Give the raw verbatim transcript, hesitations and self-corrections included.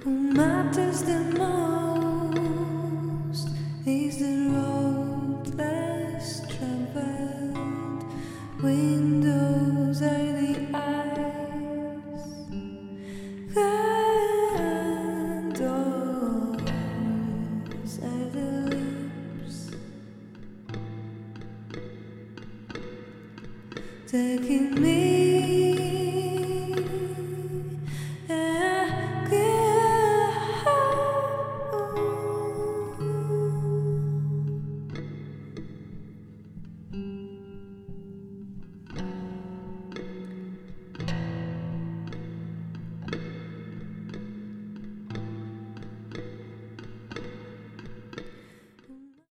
matters the most is the road less traveled. Windows are the eyes, and doors are the lips, taking me